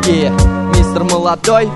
Мистер Молодой.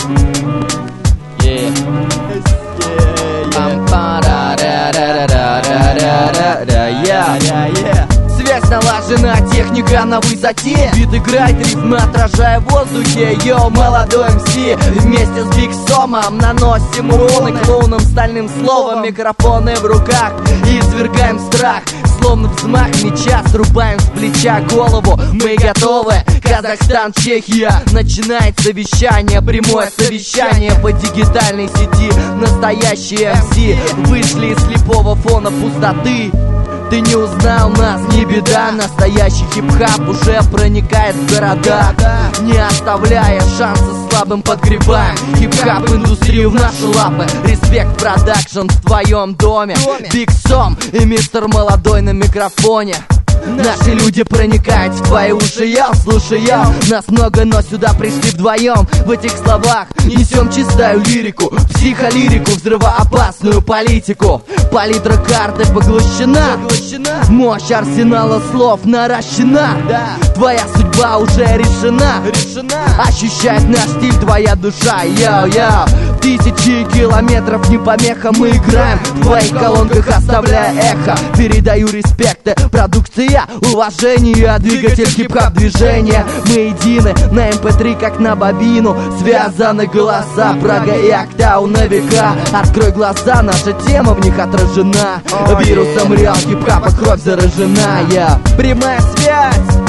Связь налажена, техника на высоте. Бит играет, ритмы отражая в воздухе. Йоу, молодой МС, вместе с Биг Сомом наносим уроны клоуном стальным словом. Микрофоны в руках и извергаем страх. Словно взмах меча, срубаем с плеча голову. Мы готовы, Казахстан, Чехия. Начинается вещание, прямое совещание по дигитальной сети. Настоящие МС вышли из слепого фона пустоты. Ты не узнал нас, не беда. Настоящий хип-хап уже проникает в города, не оставляя шанса слабым подгребаем хип-хап индустрию в наши лапы. Респект продакшн в твоем доме. Биг Сом и мистер Молодой на микрофоне. Наши люди проникают в твои уши, я слушай, нас много, но сюда пришли вдвоем. В этих словах несем чистую лирику, психолирику, взрывоопасную политику. Палитра карты поглощена, мощь арсенала слов наращена. Твоя судьба уже решена, ощущает наш стиль твоя душа. Йоу-йоу, тысячи километров не помеха. Мы играем в твоих колонках, оставляя эхо. Передаю респекты, продукция, уважение, двигатель хип-хап движения. Мы едины на MP3, как на бобину. Связаны голоса, Прага и Актау на века. Открой глаза, наша тема в них отражена. Вирусом реал хип-хапа кровь заражена. Прямая связь,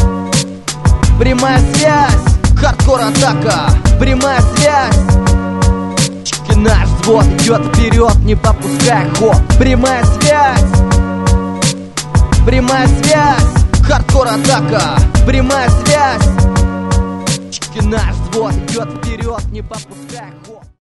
прямая связь, хардкор атака, прямая связь. Наш взвод идет вперед, не попуская ход. Прямая связь, прямая связь, хардкор атака, прямая связь. Наш взвод идет вперед, не попуская ход.